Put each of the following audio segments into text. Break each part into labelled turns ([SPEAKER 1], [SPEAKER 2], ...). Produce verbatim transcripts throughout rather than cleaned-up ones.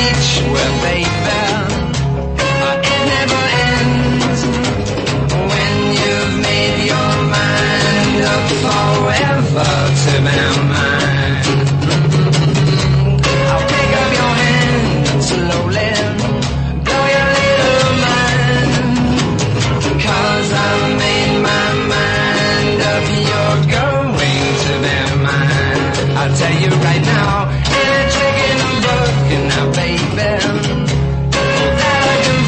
[SPEAKER 1] reach where baby it never ends. When you've made your mind up forever to be mine, I'll pick up your hand and slowly blow your little mind. 'Cause I've made my mind up, you're going to be mine. I'll tell you right now, any trick in the book, and now baby, that I can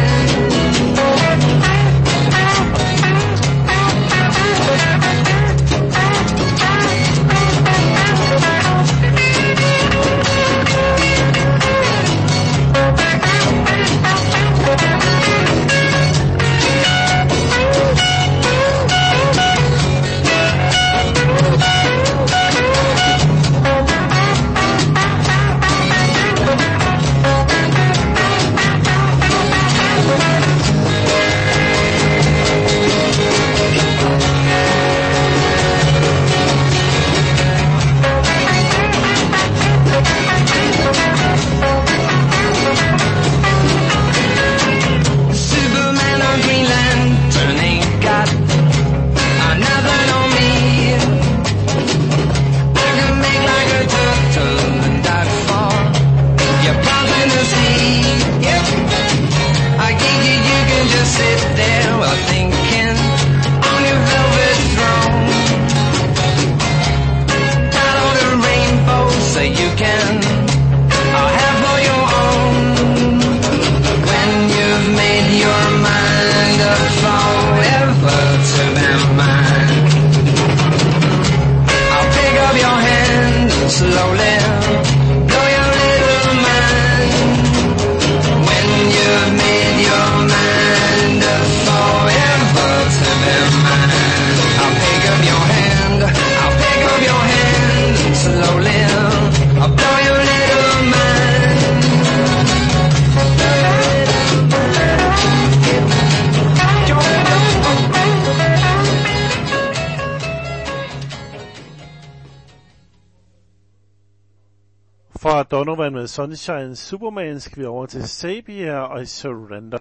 [SPEAKER 2] Fra Donovan med Sunshine Superman skal vi over til Sabia og I Surrender.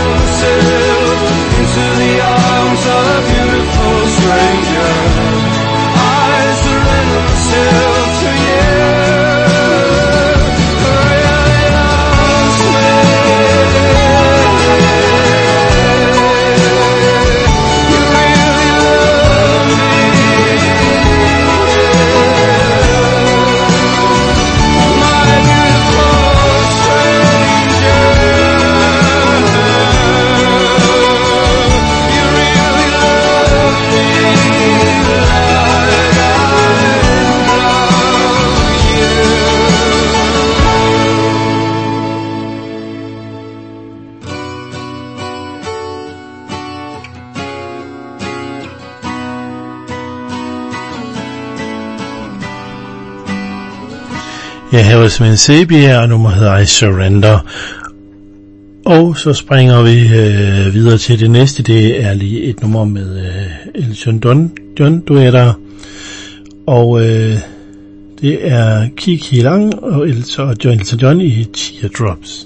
[SPEAKER 3] Into the arms of a beautiful stranger.
[SPEAKER 2] Jeg har Sven Sebia, og nummeret hedder I Surrender. Og så springer vi øh, videre til det næste. Det er lige et nummer med øh, Elton John, John duetter. Og øh, det er Kiki Lang og Elton John, Elton John i Teardrops.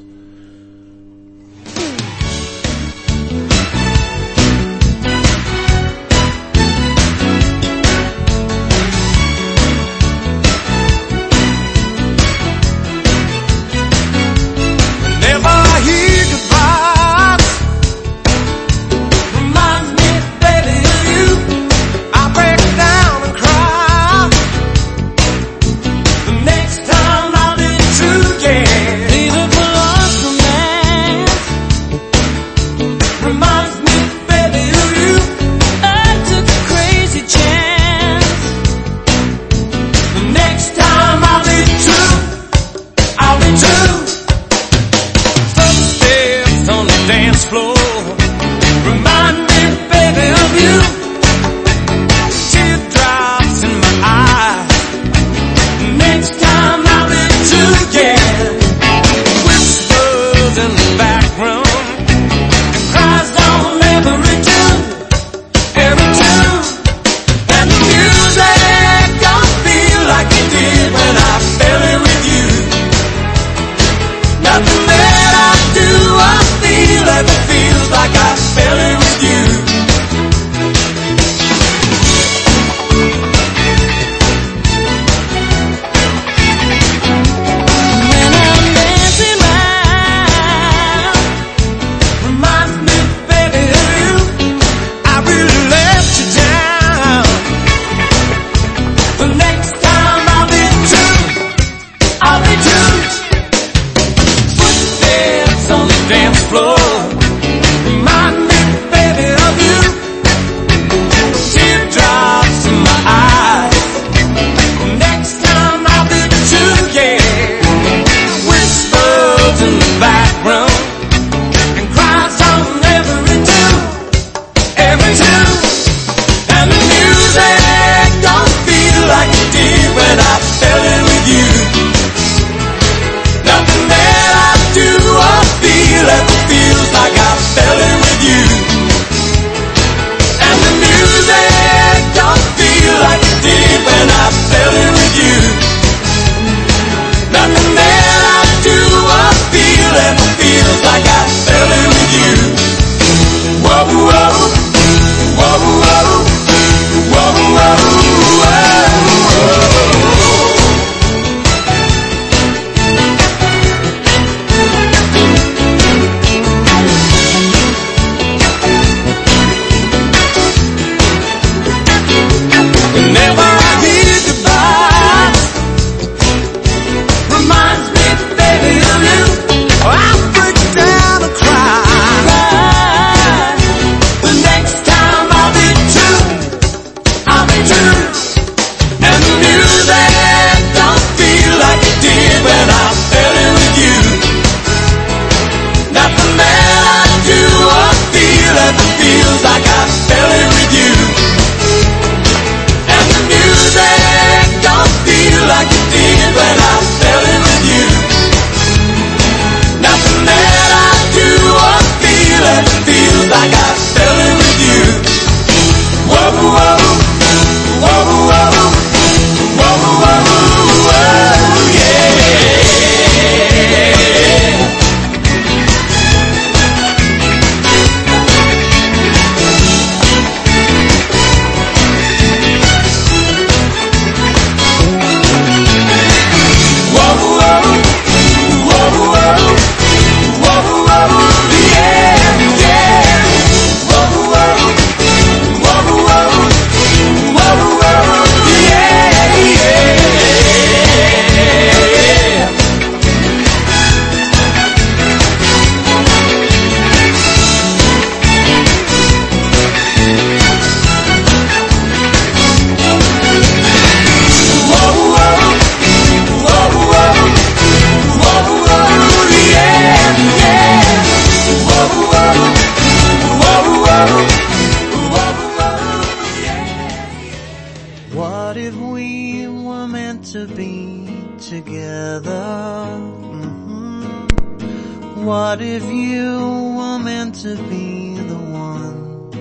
[SPEAKER 3] What if we were meant to be together? Mm-hmm. What if you were meant to be the one?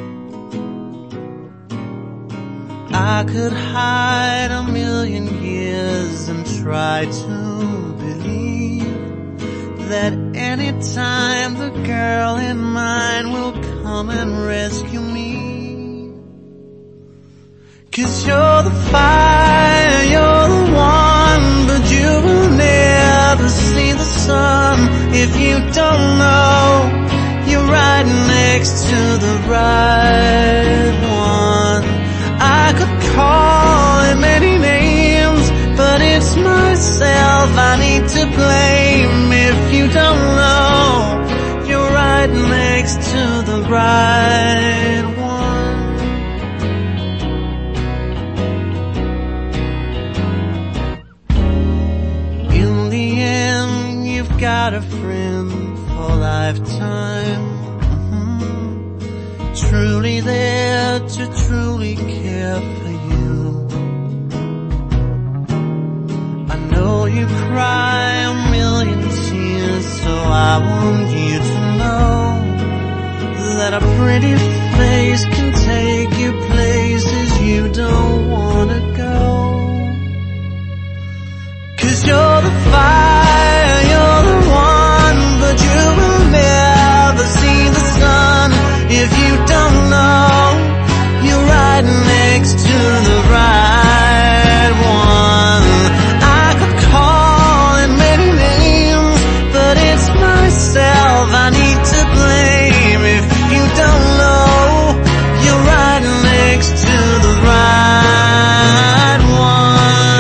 [SPEAKER 3] I could hide a million years and try to believe that anytime the girl in mine will come and rescue me. 'Cause you're the fire, you're the one, but you will never see the sun if you don't know you're right next to the right one. I could call it many names, but it's myself I need to blame if you don't know you're right next to the right one. In the end, you've got a friend for lifetime, mm-hmm. Truly there to truly care for you. I know you cry a million tears, so I want you to know that a pretty face can take you places you don't wanna go. 'Cause you're the fire, you're the one, but you will never see the sun if you don't know you're right next to the right one. I could call it many names, but it's myself I need to blame if you don't know you're right next to the right one.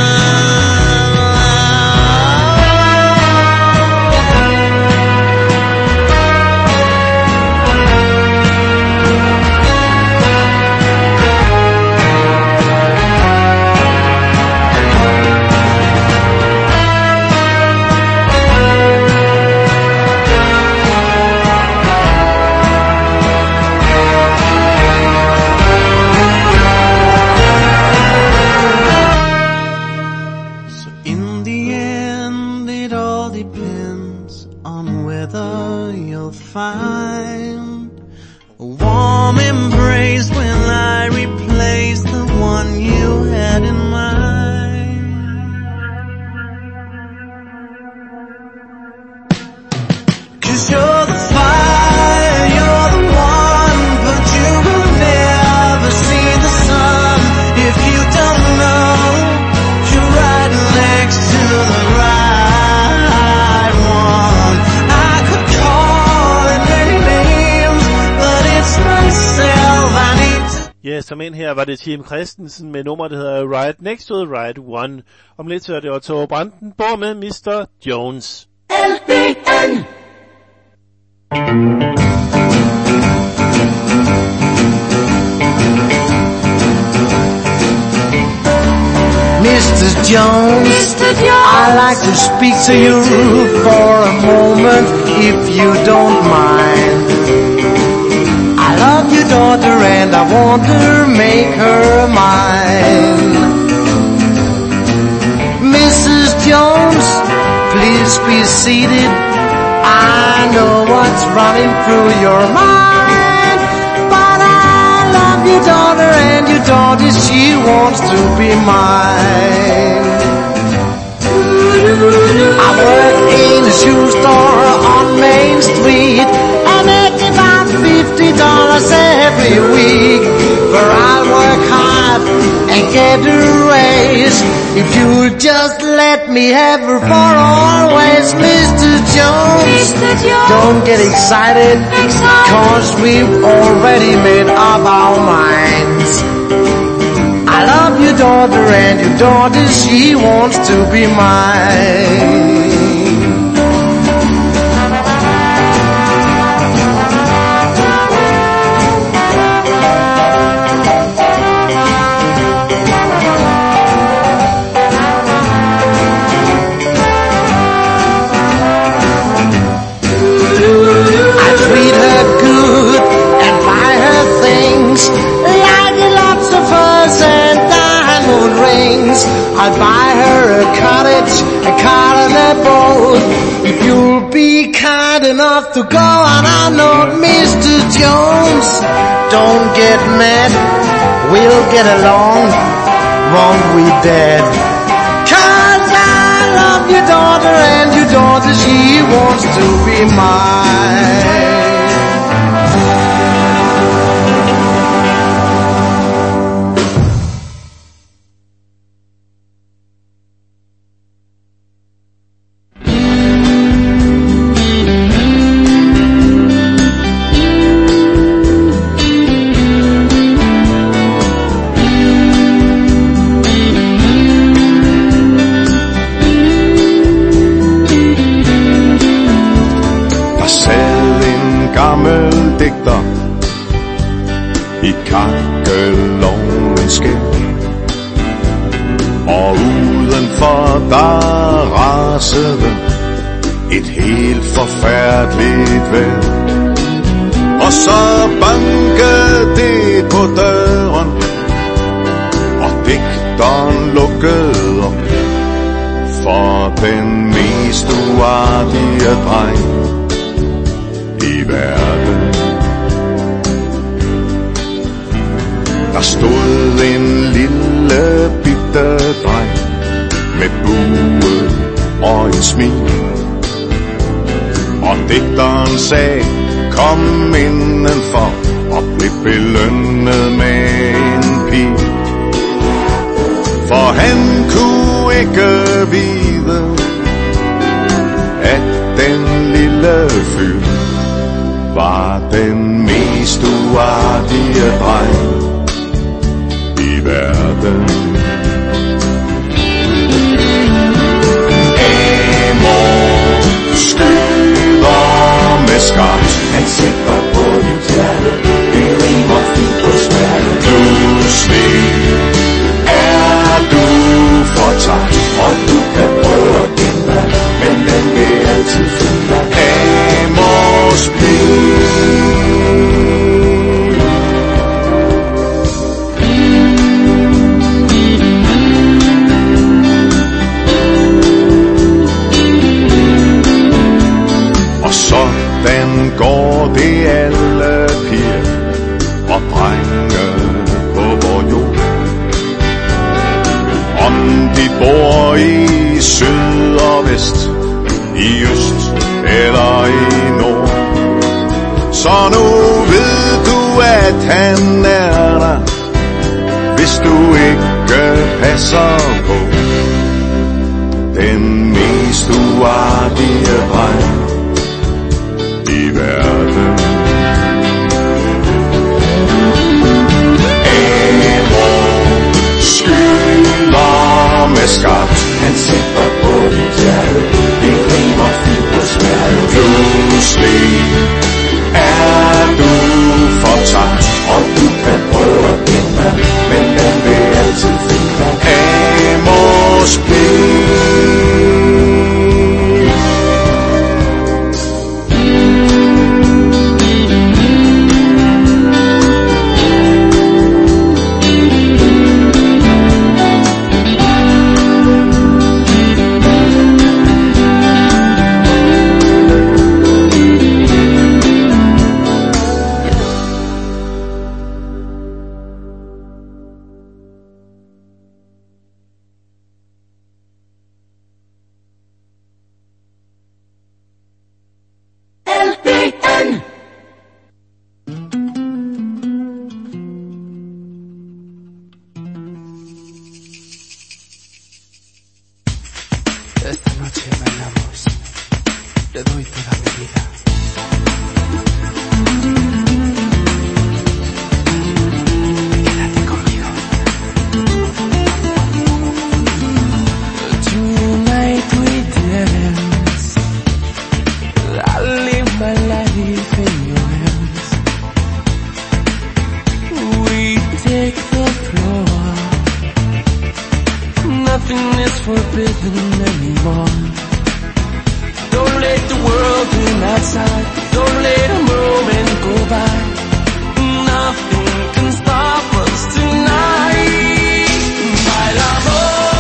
[SPEAKER 3] Find a warm embrace when I replace the one you had in mind. 'Cause you're the fire, you're the one, but you will never see the sun if you don't know you're right next to the right one. I could call
[SPEAKER 2] Ja, som ind her var det Team Christensen med nummer, der hedder Right Next to the Right One. Om lidt så er det Otto Brandenborg med mister Jones.
[SPEAKER 1] L B N
[SPEAKER 3] Mister Jones,
[SPEAKER 1] Mister Jones,
[SPEAKER 3] I'd like to speak to you for a moment, if you don't mind. I love your daughter and I want to make her mine. Missus Jones, please be seated. I know what's running through your mind, but I love your daughter and your daughter, she wants to be mine. I work in a shoe store on Main Street. I make about fifty dollars every week, but I'll work hard and get a raise if you just let me have her for always. Mister Jones,
[SPEAKER 1] Mister Jones,
[SPEAKER 3] don't get excited,
[SPEAKER 1] excited,
[SPEAKER 3] 'cause we've already made up our minds. I love your daughter and your daughter, she wants to be mine. I treat her good and buy her things, like lots of furs and diamond
[SPEAKER 4] friends. I'll buy her a cottage, a car and a boat. If you'll be kind enough to go on our note, Mister Jones, don't get mad, we'll get along, won't we, Dad? 'Cause I love your daughter and your daughter, she wants to be mine.
[SPEAKER 5] Et helt forfærdeligt vejr. Og så bankede det på døren, og digteren lukkede op for den mest uartige dreng i verden. Der stod en lille bitte dreng med bue og et smil, og digteren sagde, kom indenfor, og blev belønnet med en pil. For han kunne ikke vide, at den lille fyr var den mest uartige dreng i verden. Skyder med skarpt, han sikrer på dit hjerte, det rimer fint på smerte. Pludselig er du fortabt, og du kan prøve at genvej, men den vil altid finde dig. Amos Pil. Sådan går det alle piger og drenge på vor jord. Om de bor i syd og vest, i øst eller i nord, så nu ved du, at han er der, hvis du ikke passer på den mest uartige dreng i verden. Amos skyder med skarpt, han sætter på dit hjerte, det rimer fint på smerte. Pludselig er du fortabt, og du kan prøve at genvej, men den vil altid finde dig. Amos Pil.
[SPEAKER 3] Nothing can stop us tonight. Bailamos.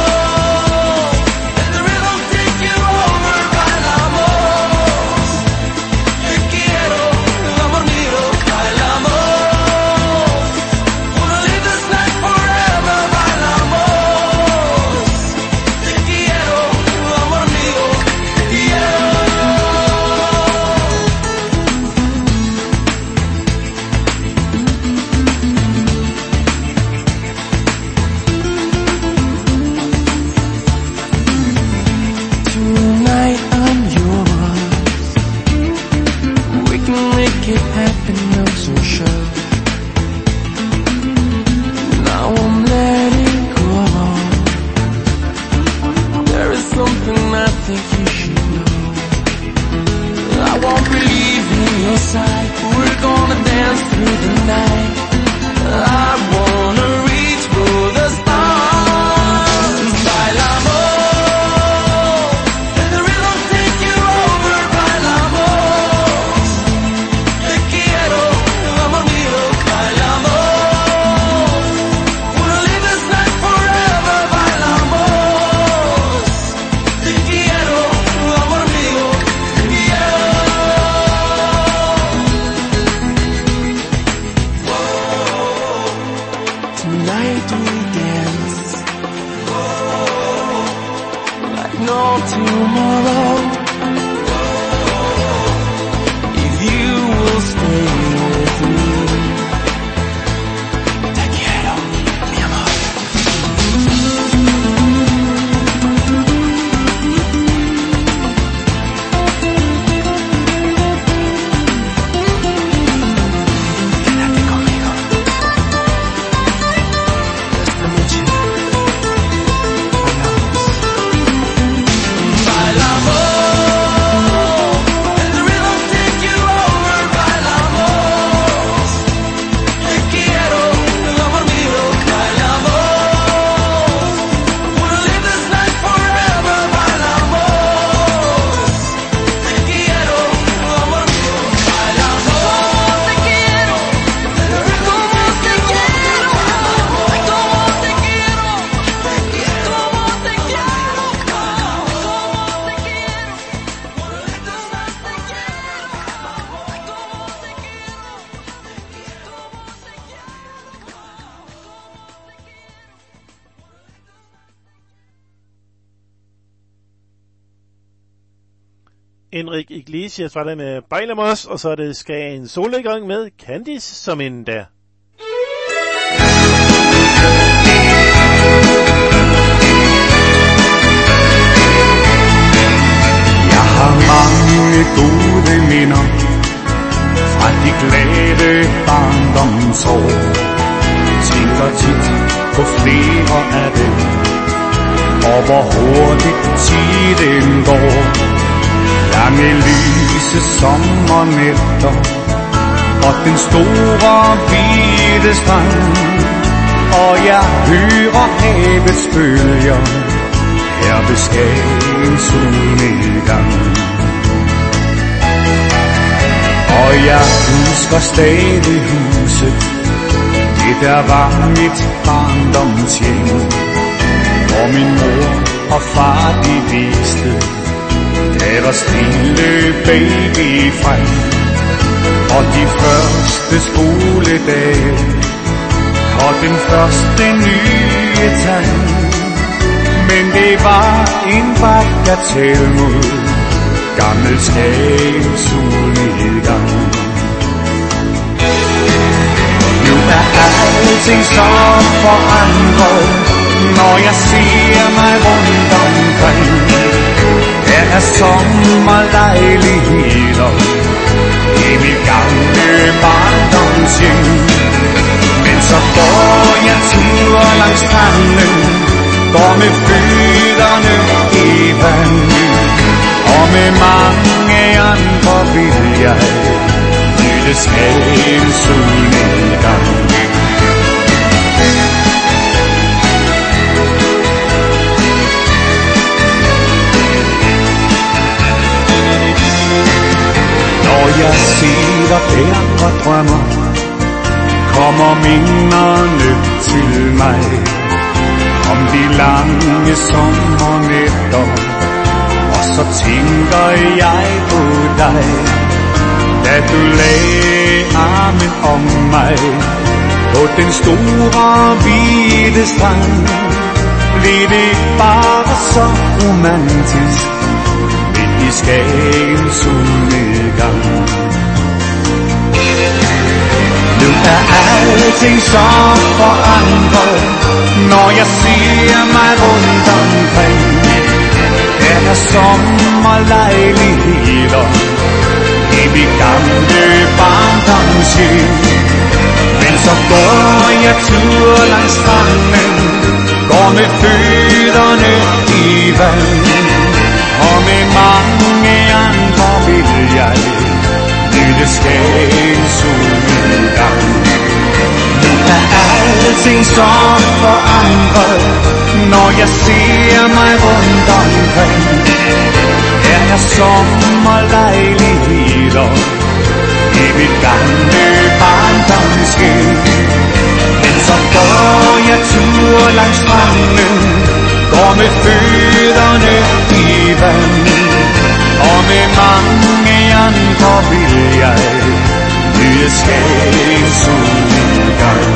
[SPEAKER 3] all tomorrow. If you will stay with me. Te quiero, mi amor. Quédate conmigo. Esta noche bailamos. And the rhythm take you over. Bailamos. Te quiero, amor mío. Bailamos. Wanna live this life forever. Bailamos. Te quiero, amor mío. Bailamos. Te quiero. Como te quiero. Como te quiero. Como te quiero. Como te quiero. Wanna live this life te quiero. Como te
[SPEAKER 2] Enrique Iglesias var der med Bailamos, og så er det skal en solnedgang med Candice som en der.
[SPEAKER 5] Jeg har mange gode minder fra de glade barndomsår. Tænker tit på flere af dem, og hvor hurtigt tiden går. Lange lyse sommernætter og den store hvide strand, og jeg hører havets bølger her ved Skagens solnedgang. Og jeg husker stadig huset, det der var mit barndomshjem, hvor min mor og far de viste deres lille baby frem. Og de første skoledage og den første nye tand. Men det var en bagatel mod gammel Skagens solnedgang. Nu er alting så forandret, når jeg ser mig rundt omkring. Her er sommerlejligheder i mit gamle barndomshjem. Men så går jeg tur langs stranden, går med fødderne i vand, og med mange andre vil jeg nyde Skagens solnedgang. Når jeg sidder der og drømmer, kommer minderne til mig om de lange sommernætter. Og så tænker jeg på dig, da du lagde armen om mig på den store hvide strand. Blev det bare så romantisk midt i Skagens solnedgang. Nu er alting så forandret, når jeg ser mig rundt omkring. Der er sommerlejligheder i mit gamle barndomshjem. Men så går jeg tur langs stranden, går med fødderne i vand, og med mange andre vil jeg nyde Skagens solnedgang. Nu er alting så forandret, når jeg ser mig rundt omkring. Der er sommerlejligheder i mit gamle barndomshjem. Men så går jeg tur langs stranden, går med fødderne i vand, og med mange andre vil jeg nyde Skagens solnedgang.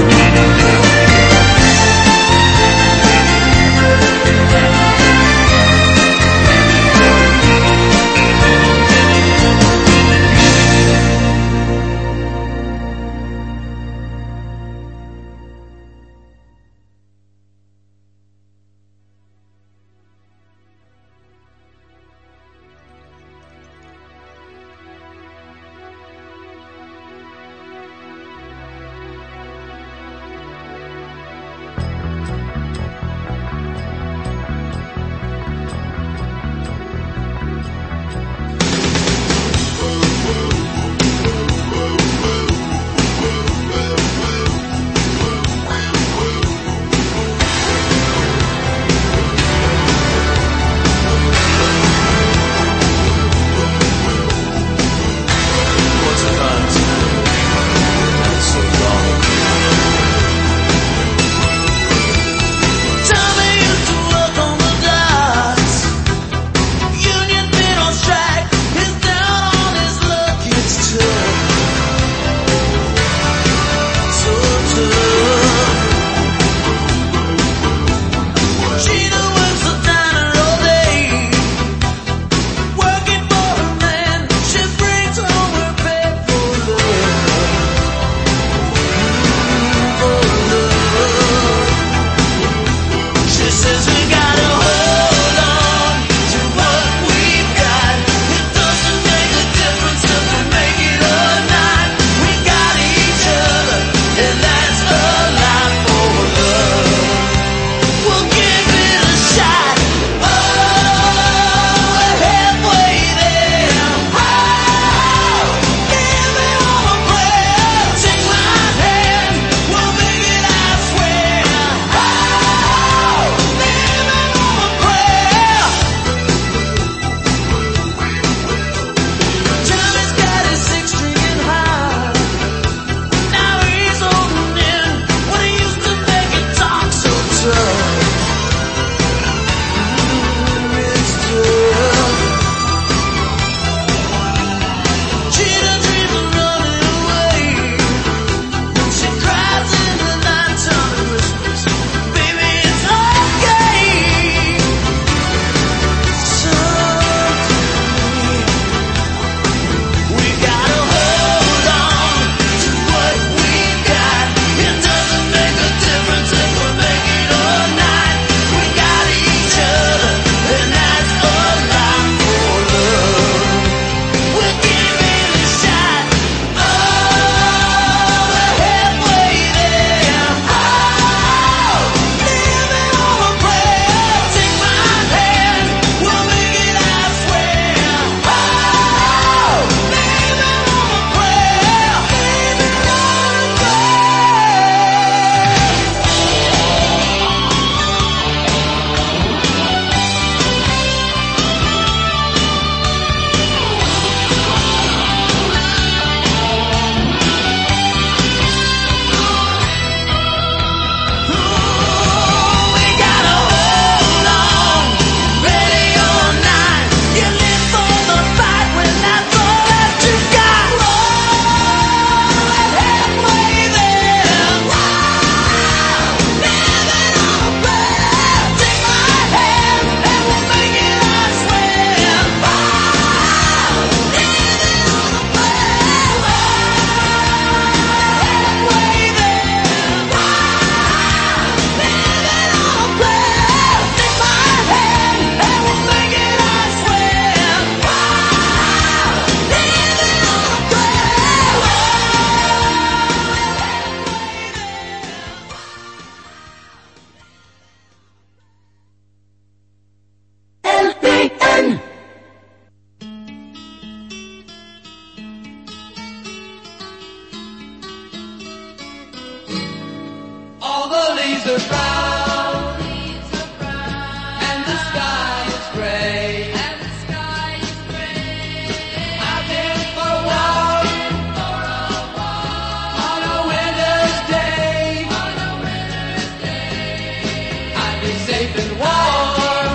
[SPEAKER 1] safe and warm.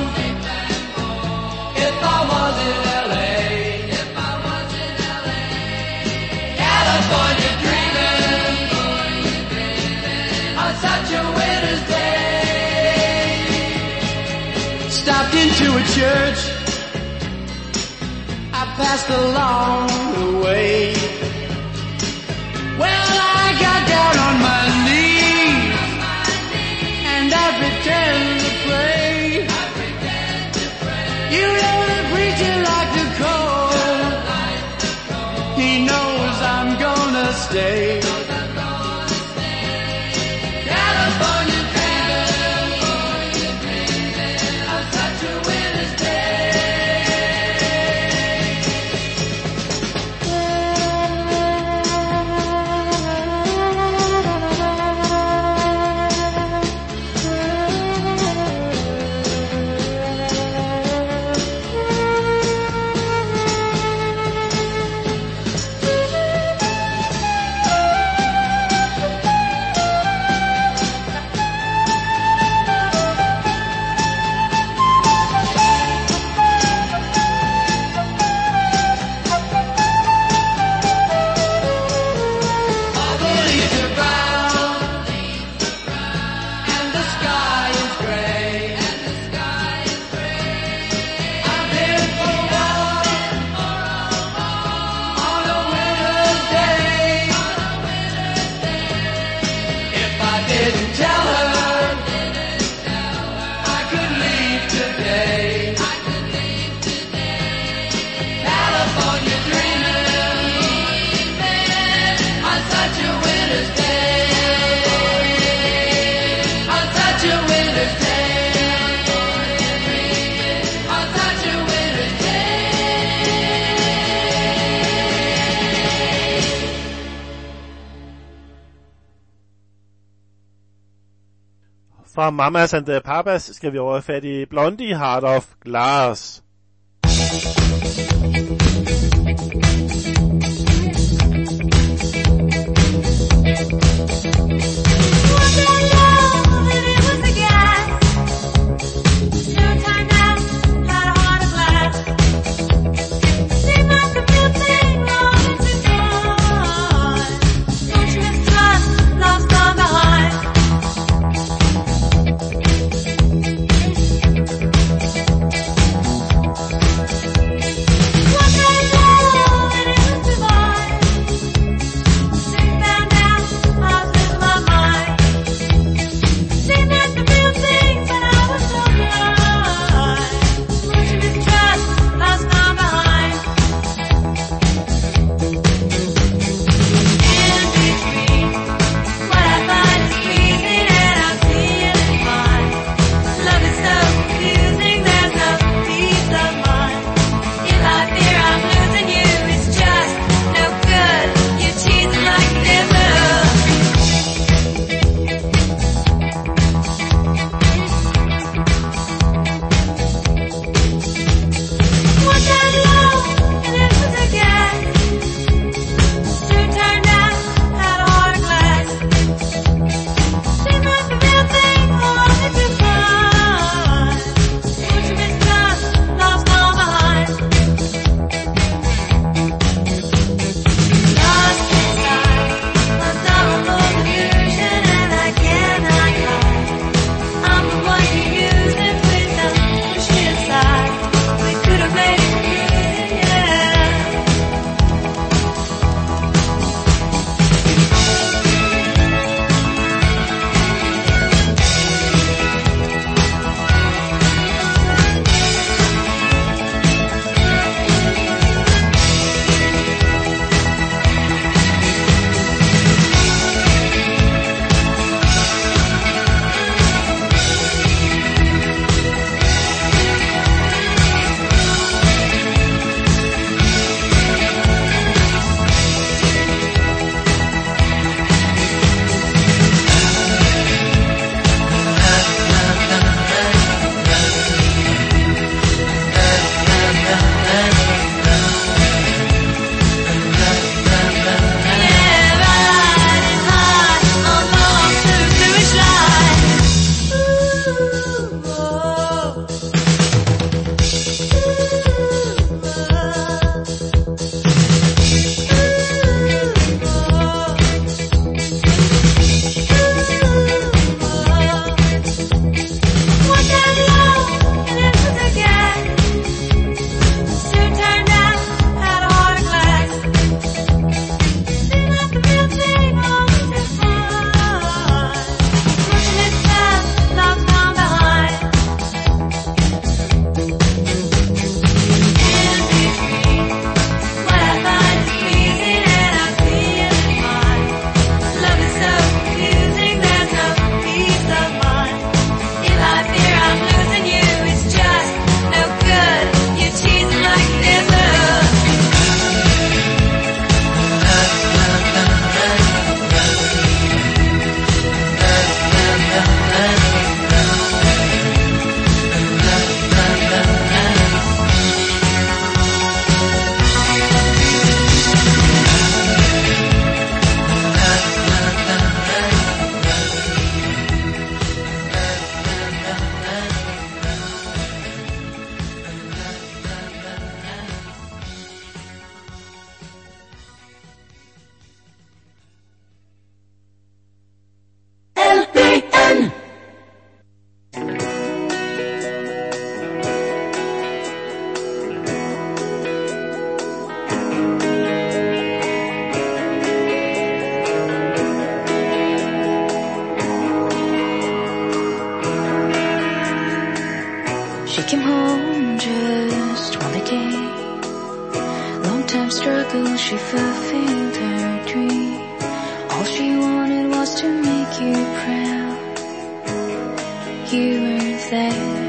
[SPEAKER 1] If I was in L A, if I was in L A, California dreaming, on such a winter's day. Stopped into a church, I passed along the way. Well, I got down on my knees, and I pretend to pray. You know the preacher like the cold, he knows I'm gonna stay. California dreaming, on such a winter's day.
[SPEAKER 6] Fra Mamas and the Papas skal vi over fat i Blondie, Heart of Glass.
[SPEAKER 7] She came home just one day. Long time struggle, she fulfilled her dream. All she wanted was to make you proud. You weren't there.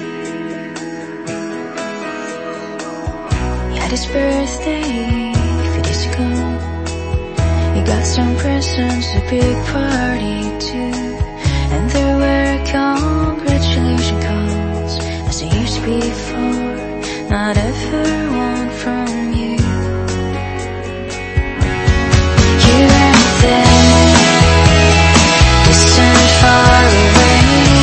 [SPEAKER 7] You had his birthday a few days ago. You got some presents, a big party too. And there were congratulation calls as there used to be before. Not ever one from you. You weren't there, distant, far away.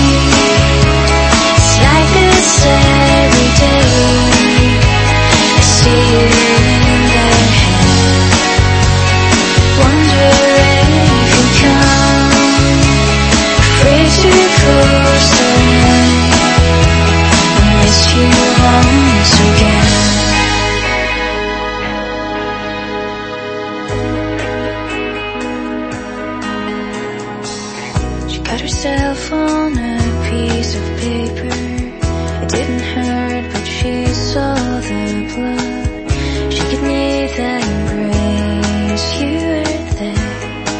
[SPEAKER 7] It's like this every day. I see you in their head. Wonder if you come, afraid to close the eye. I miss you once again. She cut herself on a piece of paper. It didn't hurt, but she saw the blood. She could need that embrace. You were there.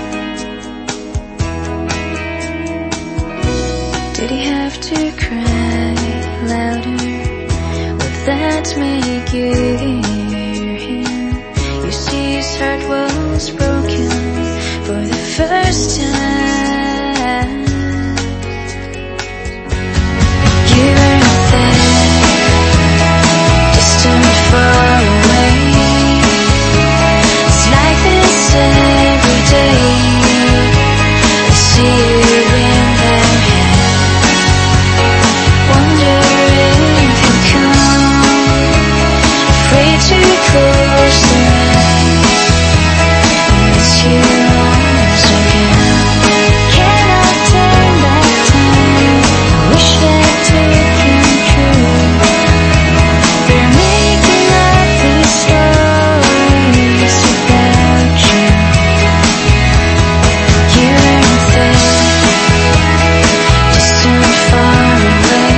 [SPEAKER 7] Did he have to cry louder? Would that make you hear him? You see, his heart was broken for the first time. You weren't there, distant, far away. It's like this every day. I see you in their head. Wonder if you come, afraid to close their eyes. I miss you once again. Cannot turn back time. I wish that it came true. They're making up these stories about you. You weren't there, distant, far away.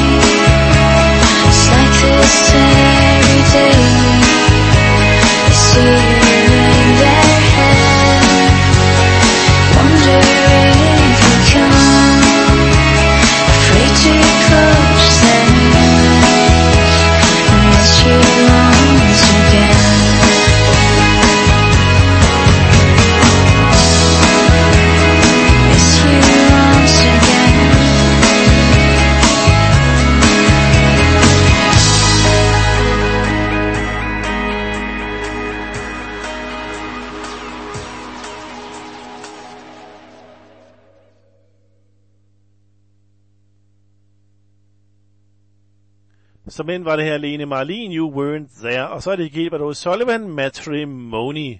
[SPEAKER 7] It's like this every day. I see you in their head. Wonder if you come, afraid to close their eyes. I miss you once again. Miss you once again.
[SPEAKER 6] Som end var det her Lene Marlin, You Weren't There. Og så er det Gilbert O'Sullivan, Matrimony.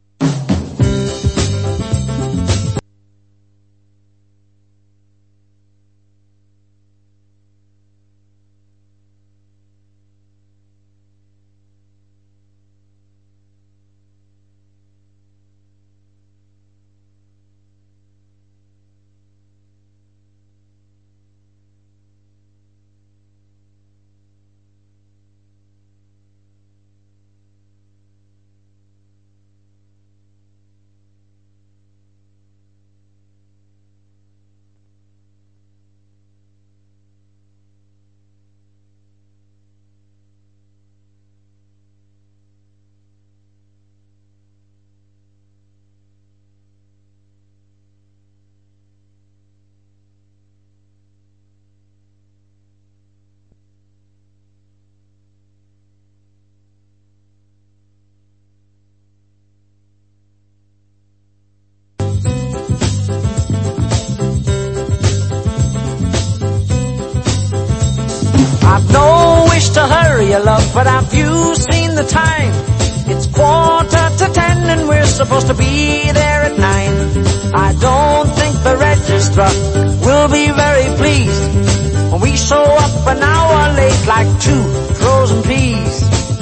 [SPEAKER 3] I've no wish to hurry you, love, but have you seen the time? It's quarter to ten and we're supposed to be there at nine. I don't think the registrar will be very pleased when we show up an hour late like two frozen peas.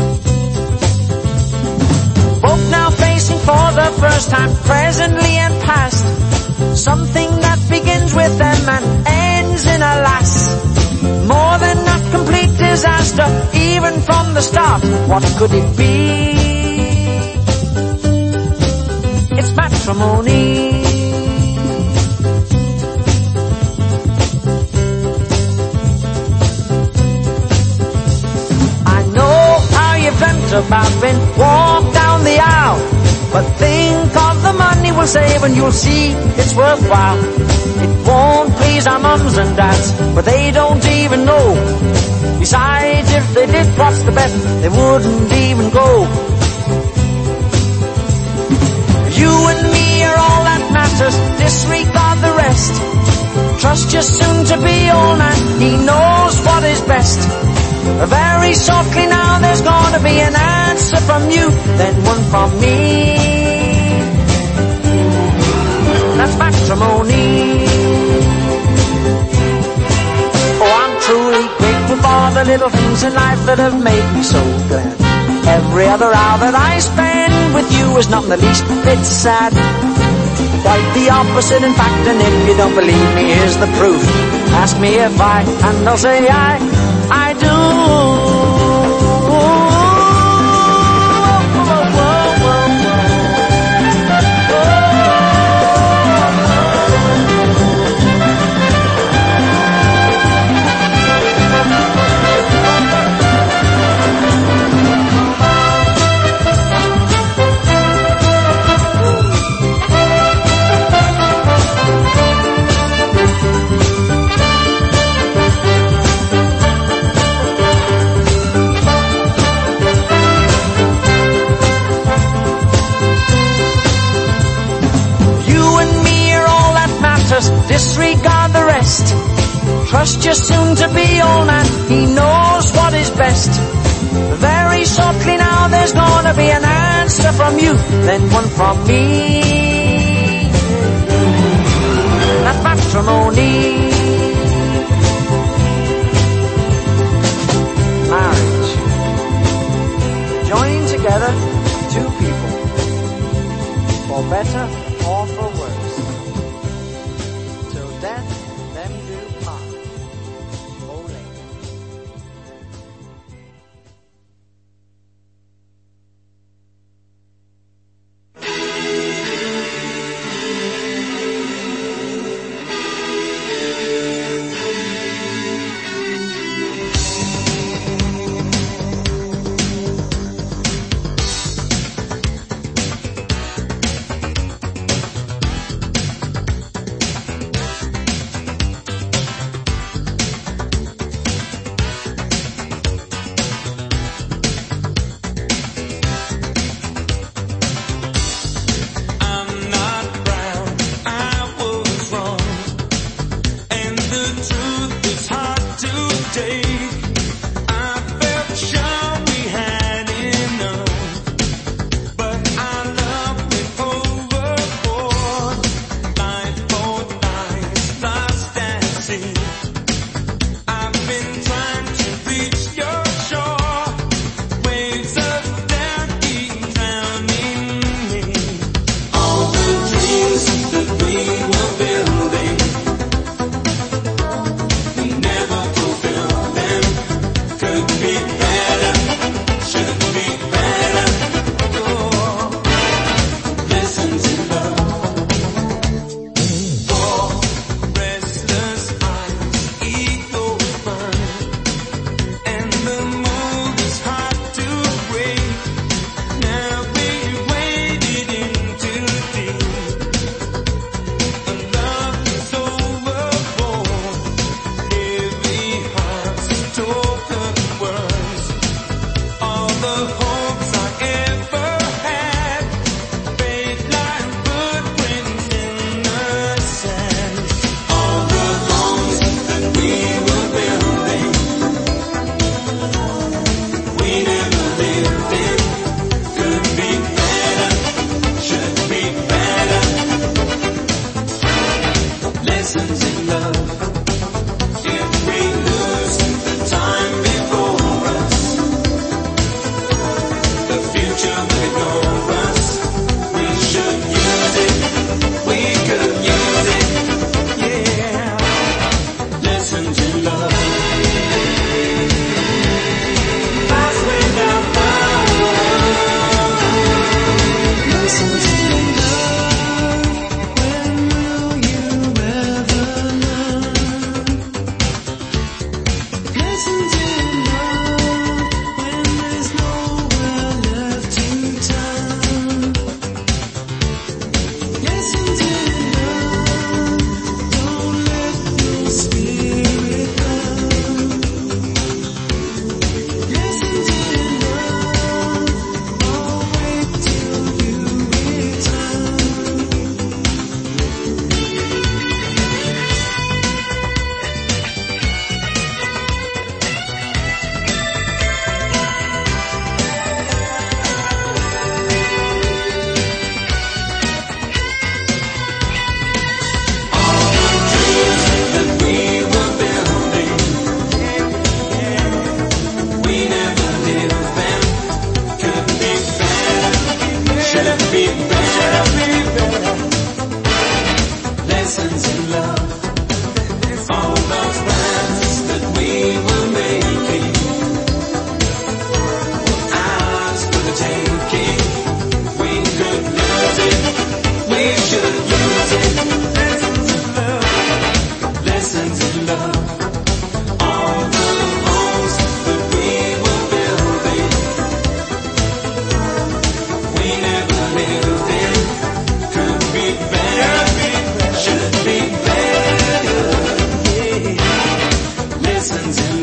[SPEAKER 3] Both now facing for the first time, presently and past, something that begins with them and ends in a lass. More than not complete. disaster, even from the start. What could it be? It's matrimony. I know how you've dreamt about being walked down the aisle, but think of the money we'll save and you'll see it's worthwhile. It won't please our mums and dads, but they don't even know. Besides, if they did, what's the bet? They wouldn't even go. You and me are all that matters, disregard the rest. Trust your soon-to-be old man, he knows what is best. Very shortly now there's gonna be an answer from you, then one from me. That's matrimony. Oh, I'm truly grateful for the little things in life that have made me so glad. Every other hour that I spend with you is not in the least bit sad. Quite the opposite, in fact, and if you don't believe me, here's the proof. Ask me if I, and I'll say I, I do. Disregard the rest. Trust your soon-to-be old man, he knows what is best. Very shortly now there's gonna be an answer from you, then one from me. That's matrimony. Marriage. Joining together two people, for better or for worse. Death, them do part. Ole.
[SPEAKER 5] Never fulfill them.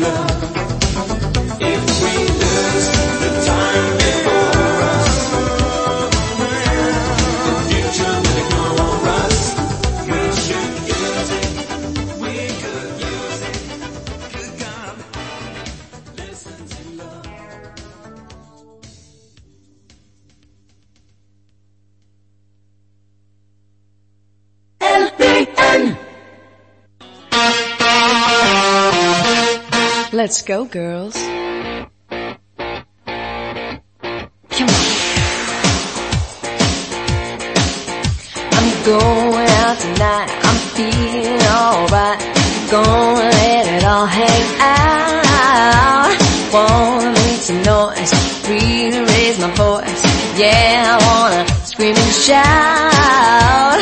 [SPEAKER 8] Let's go, girls. Come on. I'm going out tonight. I'm feeling alright. Gonna let it all hang out. Wanna make some noise, really raise my voice. Yeah, I wanna scream and shout.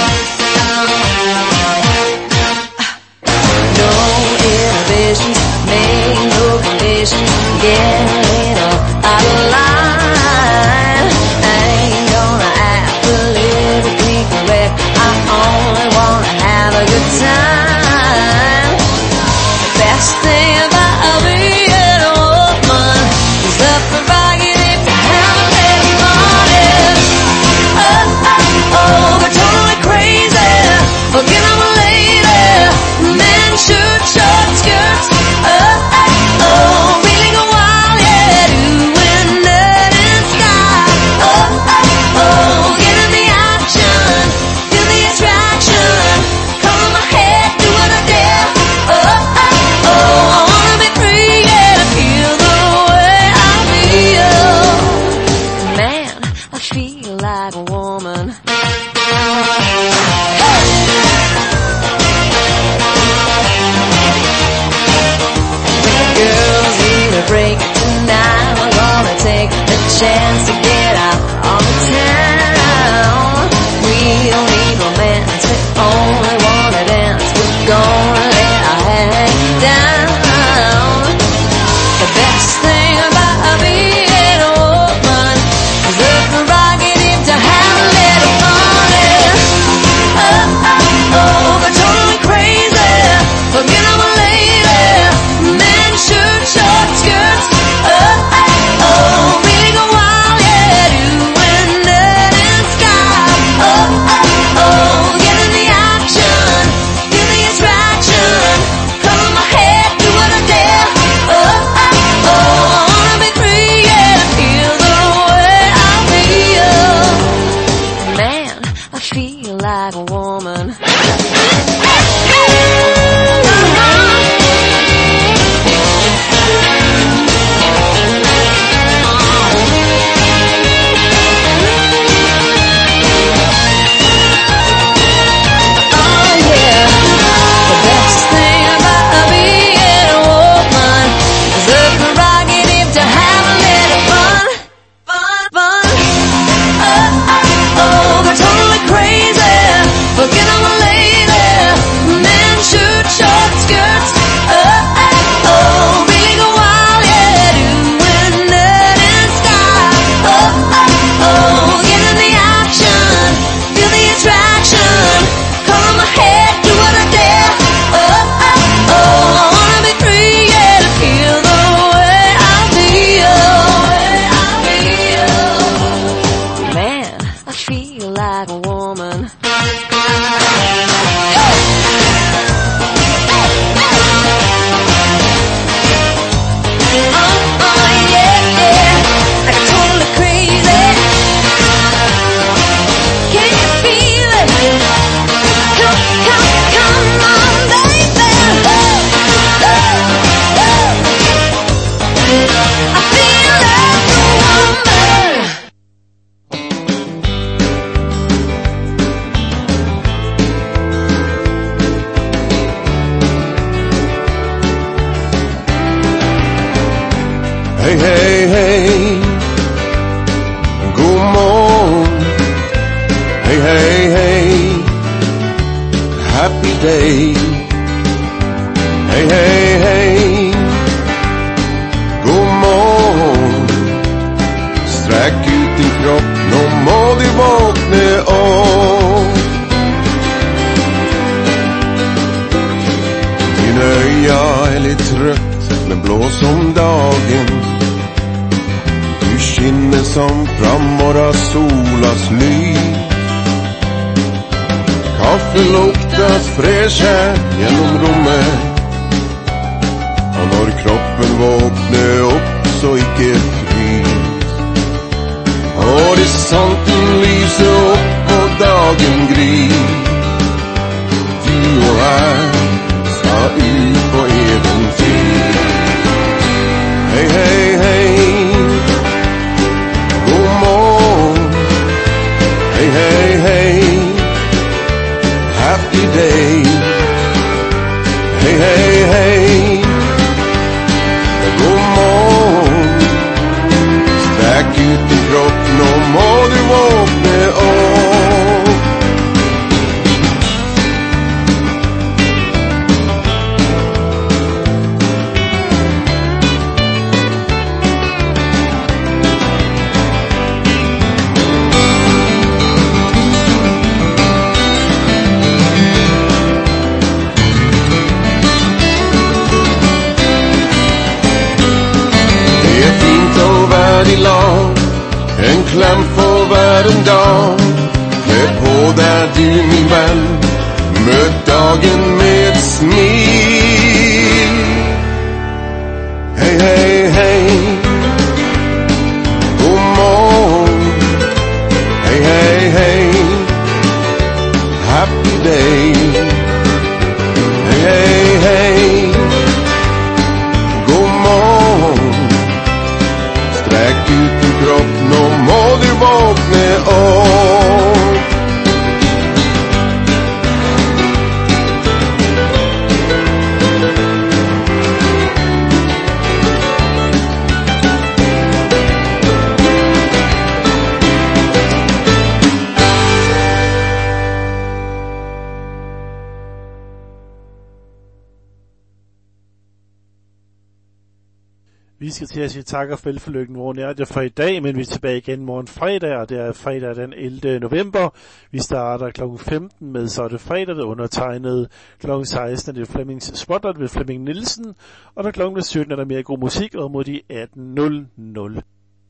[SPEAKER 8] No inhibitions, make no conditions, get a little out of line. I ain't gonna act politically correct, I only wanna have a good time. The best thing about being a woman is the prerogative to have a little morning. Oh, oh, oh, we're totally crazy, forget I'm a lady, men shoot short skirts. Oh, oh, oh, feeling a while, yeah, doing dirt and sky. Oh, oh, oh, get in the action, feel the attraction, come on my head, do what I dare. Oh, oh, oh, I wanna be free, yeah, feel the way I feel. Man, I feel like a woman. Girls need a break tonight. We're gonna take the chance to get out on the town. We don't need romance, we only wanna dance. We're gonna let our head down. The best thing about being a woman is the prerogative to have a little fun. Oh, oh, oh, we're totally crazy, forget I'm a lady, men shoot short skirts. Oh, oh, oh, feeling a while, yeah, doing dirt and sky. Oh, oh, oh, get in the action, feel the attraction, come on my head, do what I dare. Oh, oh, oh, I wanna be free, yeah, feel the way I feel. Man, I feel like a woman. Oh yeah, the best thing about being a woman is the prerogative to have a little fun, fun, fun. Oh, oh, oh, they're totally crazy, forget I'm a lady, men shoot short skirts. Oh, oh, oh, feeling a while, yeah, doing dirt and sky. Oh, oh, oh, get in the action, feel the attraction, come on my head, do what I dare. Oh, oh, oh, I wanna be free, yeah, to feel the way I feel. Man, I feel like a woman. Oh, oh, yeah, yeah, like totally crazy. Can you feel it? Come, come, come on, baby. I feel like a woman.
[SPEAKER 5] Hey, hey, hey, god morgon. Hey, hey, hey, happy day. Hey, hey, hey, god morgon. Sträck ut din kropp, nå må du vakne opp. Dine øya er litt trøtt,
[SPEAKER 9] men blå som dagen. Du kinner som frammorra solas lys. Kaffe luktas fräscha genom rummet. Och när kroppen vaknar upp så icke frys. Horisonten lyser upp och dagen gryr. Du och jag ska ut på äventyr. Hej, hej, hej. God morgon. Hej, hej, hej. Happy day. Hej, hej, hej. God morgon. Sträck ut din kropp, nå må du vakna upp. I lag, en klam för varje dag. Klä på där du min vän, möt dagen med ett smil. Hej, hej, hej. God morgon. Hej, hej, hej. Happy day. Hej, hej, hej. God morgon. Sträck ut din kropp, nå må du vakna upp.
[SPEAKER 6] Vi skal til at sige tak og farvel for Lykken, hvor er det for i dag, men vi er tilbage igen morgen fredag, og det er fredag den ellevte november. Vi starter klokken femten med Så er det fredag, det undertegnet. Klokken seksten er det Flemmings Spotlight ved Flemming Nielsen, og der klokken sytten er der mere god musik, og mod de atten nul nul.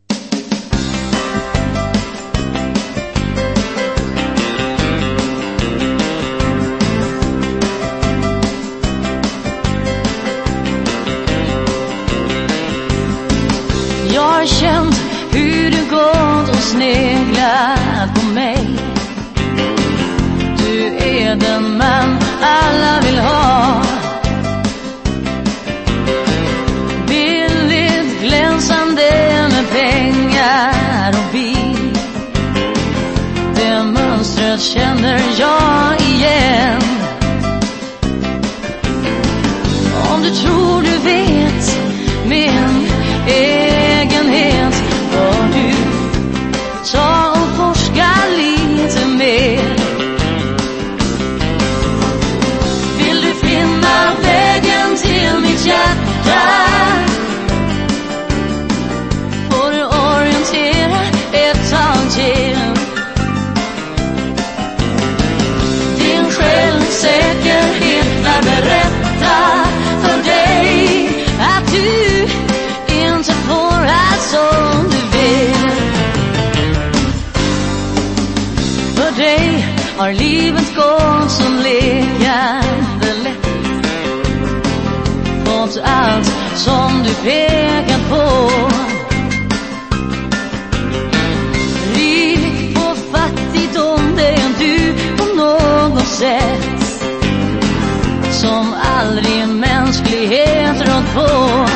[SPEAKER 8] Jag har känt hur du gått och sneglat på mig. Du är den man alla vill ha. Billigt glänsande med pengar och bil. Det mönstret känner jag igen. Om du tror du vet min egenhet, och du ta och forska lite mer. Vill du finna vägen till mitt hjärta, får du orientera ett tag till. Din självsäkerhet lär berätta för dig att du inte får allt som du vill. För dig har livet gått som lekande lätt. Fått allt som du pekar på. Rik på fattigdom, det är du på något sätt som aldrig mänsklighet rått på.